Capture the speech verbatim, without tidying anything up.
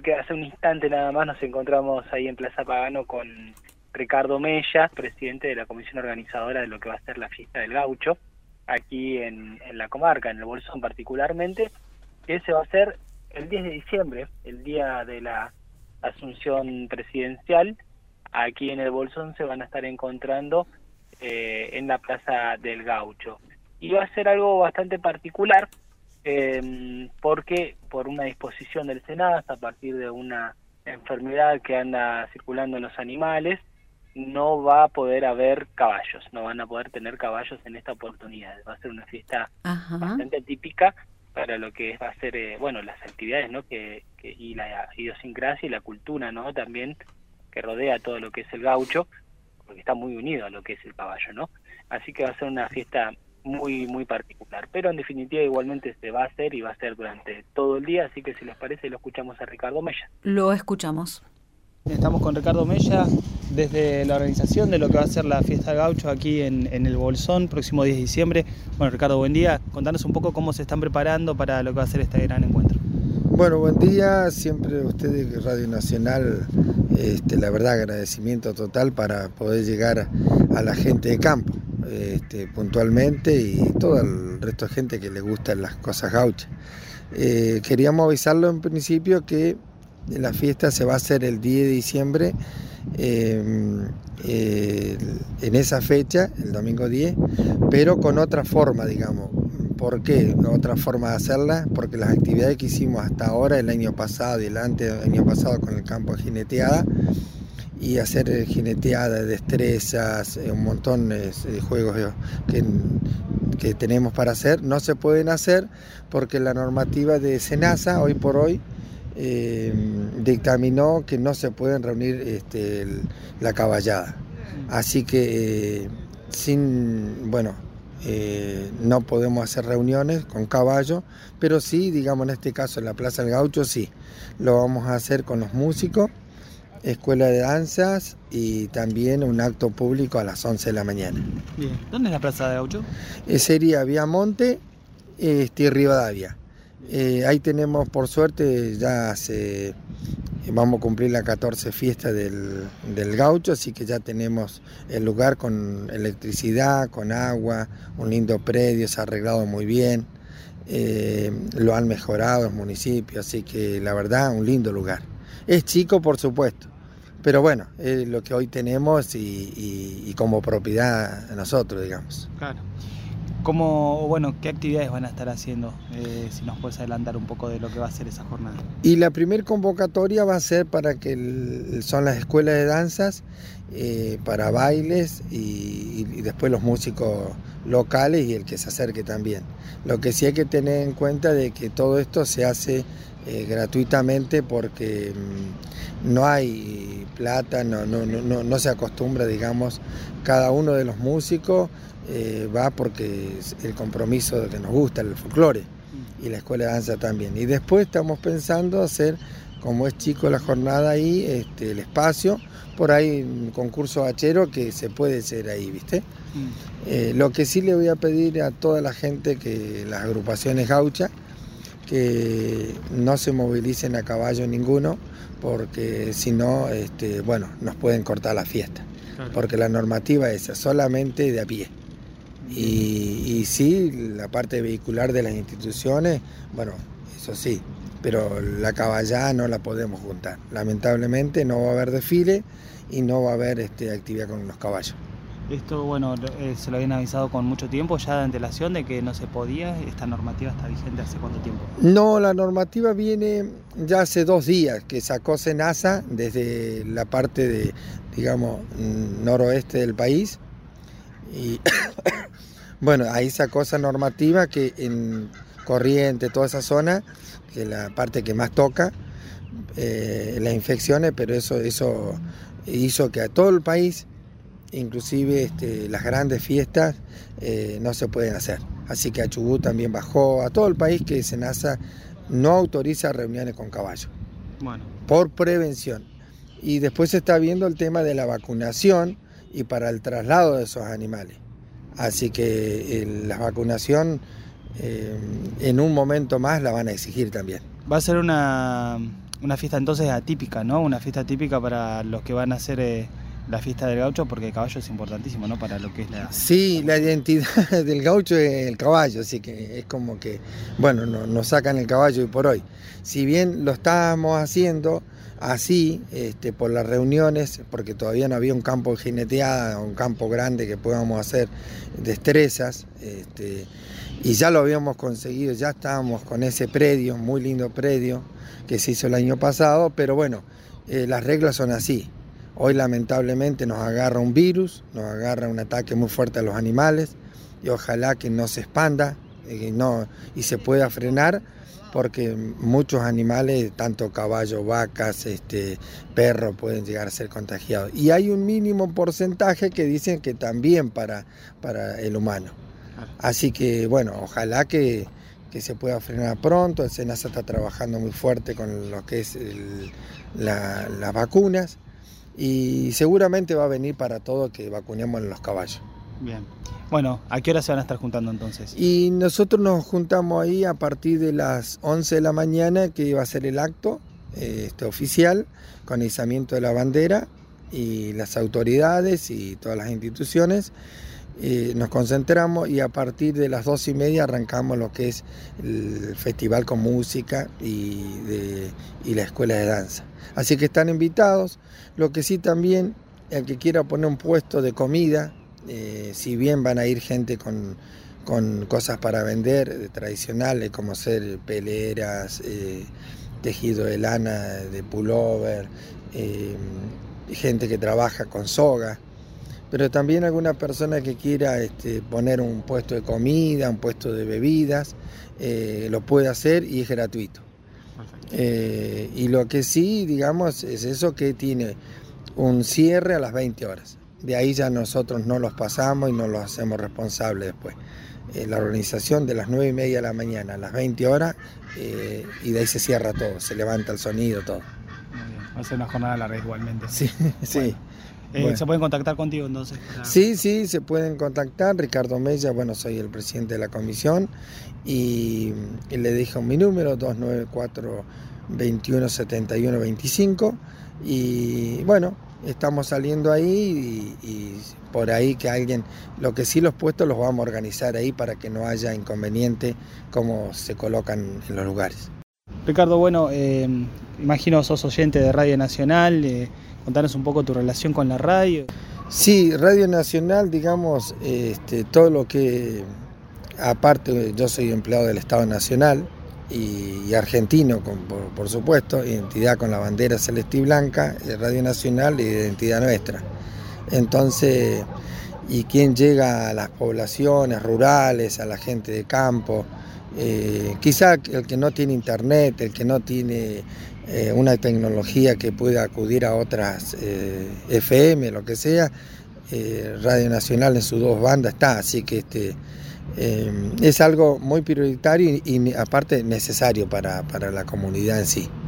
que hace un instante nada más nos encontramos ahí en Plaza Pagano con Ricardo Mella, presidente de la comisión organizadora de lo que va a ser la fiesta del gaucho, aquí en, en la comarca, en el Bolsón particularmente, que se va a hacer el diez de diciembre, el día de la asunción presidencial. Aquí en el Bolsón se van a estar encontrando eh, en la Plaza del Gaucho. Y va a ser algo bastante particular, eh, porque por una disposición del SENASA, a partir de una enfermedad que anda circulando en los animales, no va a poder haber caballos, no van a poder tener caballos en esta oportunidad. Va a ser una fiesta Ajá. bastante típica para lo que va a ser, eh, bueno, las actividades, ¿no? Que, que y la idiosincrasia y la cultura, ¿no? También que rodea todo lo que es el gaucho, porque está muy unido a lo que es el caballo, ¿no? Así que va a ser una fiesta muy muy particular, pero en definitiva igualmente se va a hacer y va a ser durante todo el día, así que si les parece lo escuchamos a Ricardo Mella. Lo escuchamos. Estamos con Ricardo Mella desde la organización de lo que va a ser la fiesta del gaucho aquí en, en el Bolsón, próximo diez de diciembre. Bueno, Ricardo, buen día. Contanos un poco cómo se están preparando para lo que va a ser este gran encuentro. Bueno, buen día. Siempre ustedes, Radio Nacional, este, la verdad, agradecimiento total para poder llegar a la gente de campo, este, puntualmente, y todo el resto de gente que le gustan las cosas gauchas. Eh, queríamos avisarlo en principio que la fiesta se va a hacer el diez de diciembre, eh, eh, en esa fecha, el domingo diez, pero con otra forma, digamos. ¿Por qué? Otra forma de hacerla, porque las actividades que hicimos hasta ahora, el año pasado y el antes del año pasado con el campo de jineteada, y hacer jineteada, destrezas, un montón de juegos que, que tenemos para hacer, no se pueden hacer porque la normativa de SENASA, hoy por hoy, Eh, dictaminó que no se pueden reunir este, el, la caballada. Así que eh, sin, bueno, eh, no podemos hacer reuniones con caballo, pero sí, digamos en este caso en la Plaza del Gaucho, sí. Lo vamos a hacer con los músicos, escuela de danzas y también un acto público a las once de la mañana. Bien. ¿Dónde es la Plaza del Gaucho? Eh, sería Viamonte este, y Rivadavia. Eh, ahí tenemos, por suerte, ya hace, vamos a cumplir la catorce fiesta del, del gaucho, así que ya tenemos el lugar con electricidad, con agua, un lindo predio, se ha arreglado muy bien, eh, lo han mejorado el municipio, así que la verdad, un lindo lugar. Es chico, por supuesto, pero bueno, es lo que hoy tenemos y, y, y como propiedad de nosotros, digamos. Claro. ¿Cómo, bueno, qué actividades van a estar haciendo? Eh, si nos puedes adelantar un poco de lo que va a ser esa jornada. Y la primer convocatoria va a ser para que el, son las escuelas de danzas, eh, para bailes y, y después los músicos locales y el que se acerque también. Lo que sí hay que tener en cuenta de que todo esto se hace eh, gratuitamente porque mmm, no hay plata, no, no, no, no se acostumbra, digamos, cada uno de los músicos Eh, va porque es el compromiso de que nos gusta el folclore y la escuela de danza también. Y después estamos pensando hacer, como es chico la jornada ahí, este, el espacio, por ahí un concurso bachero que se puede hacer ahí, ¿viste? Mm. Eh, lo que sí le voy a pedir a toda la gente, que las agrupaciones gauchas, que no se movilicen a caballo ninguno, porque si no, este, bueno, nos pueden cortar la fiesta. Claro. Porque la normativa es esa, solamente de a pie. Y, y sí, la parte vehicular de las instituciones, bueno, eso sí, pero la caballada no la podemos juntar. Lamentablemente no va a haber desfile y no va a haber este, actividad con los caballos. Esto, bueno, eh, se lo habían avisado con mucho tiempo ya de antelación de que no se podía. ¿Esta normativa está vigente hace cuánto tiempo? No, la normativa viene ya hace dos días que sacó SENASA desde la parte de, digamos, noroeste del país. Y bueno, ahí sacó esa normativa que en Corrientes, toda esa zona, que es la parte que más toca, eh, las infecciones, pero eso, eso hizo que a todo el país, inclusive este, las grandes fiestas, eh, no se pueden hacer. Así que a Chubut también bajó, a todo el país que SENASA no autoriza reuniones con caballos. Bueno. Por prevención. Y después se está viendo el tema de la vacunación y para el traslado de esos animales. Así que eh, la vacunación eh, en un momento más la van a exigir también. ¿Va a ser una, una fiesta entonces atípica, ¿no? Una fiesta típica para los que van a hacer eh, la fiesta del gaucho, porque el caballo es importantísimo, ¿no? Para lo que es la... Sí, la identidad del gaucho es el caballo, así que es como que, bueno, nos no sacan el caballo hoy por hoy. Si bien lo estábamos haciendo así, este, por las reuniones, porque todavía no había un campo de jineteada, un campo grande que podamos hacer destrezas, este, y ya lo habíamos conseguido, ya estábamos con ese predio, muy lindo predio, que se hizo el año pasado, pero bueno, eh, las reglas son así. Hoy lamentablemente nos agarra un virus, nos agarra un ataque muy fuerte a los animales, y ojalá que no se expanda eh, no, y se pueda frenar, porque muchos animales, tanto caballos, vacas, este, perros, pueden llegar a ser contagiados. Y hay un mínimo porcentaje que dicen que también para, para el humano. Así que bueno, ojalá que, que se pueda frenar pronto. El SENASA está trabajando muy fuerte con lo que es el, la, las vacunas, y seguramente va a venir para todo que vacunemos los caballos. Bien. Bueno, ¿a qué hora se van a estar juntando entonces? Y nosotros nos juntamos ahí a partir de las once de la mañana, que va a ser el acto este, oficial, con izamiento de la bandera, y las autoridades y todas las instituciones. Eh, nos concentramos, y a partir de las dos y media arrancamos lo que es el festival con música y, de, y la escuela de danza. Así que están invitados. Lo que sí también, el que quiera poner un puesto de comida, eh, si bien van a ir gente con, con cosas para vender eh, tradicionales, como ser peleras, eh, tejido de lana, de pullover, eh, gente que trabaja con soga, pero también alguna persona que quiera este, poner un puesto de comida, un puesto de bebidas, eh, lo puede hacer y es gratuito. Eh, y lo que sí, digamos, es eso, que tiene un cierre a las veinte horas. De ahí ya nosotros no los pasamos y no los hacemos responsables después. Eh, la organización de las nueve y media de la mañana a las veinte horas, eh, y de ahí se cierra todo, se levanta el sonido, todo. Muy bien. Va a ser una jornada larga igualmente. Sí, sí. Bueno. Eh, Bueno. ¿Se pueden contactar contigo entonces? Para... Sí, sí, se pueden contactar. Ricardo Mella, bueno, soy el presidente de la comisión, y, y le dejo mi número, dos nueve cuatro, veintiuno setenta y uno veinticinco, y bueno, estamos saliendo ahí, y, y por ahí que alguien, lo que sí, los puestos los vamos a organizar ahí para que no haya inconveniente cómo se colocan en los lugares. Ricardo, bueno, eh, imagino sos oyente de Radio Nacional, eh, contanos un poco tu relación con la radio. Sí, Radio Nacional, digamos, este, todo lo que, aparte yo soy empleado del Estado Nacional y, y argentino, con, por, por supuesto, identidad con la bandera celeste y blanca, Radio Nacional y identidad nuestra. Entonces, y quien llega a las poblaciones rurales, a la gente de campo, eh, quizá el que no tiene internet, el que no tiene eh, una tecnología que pueda acudir a otras eh, F M, lo que sea, eh, Radio Nacional en sus dos bandas está, así que este, eh, es algo muy prioritario y, y aparte necesario para, para la comunidad en sí.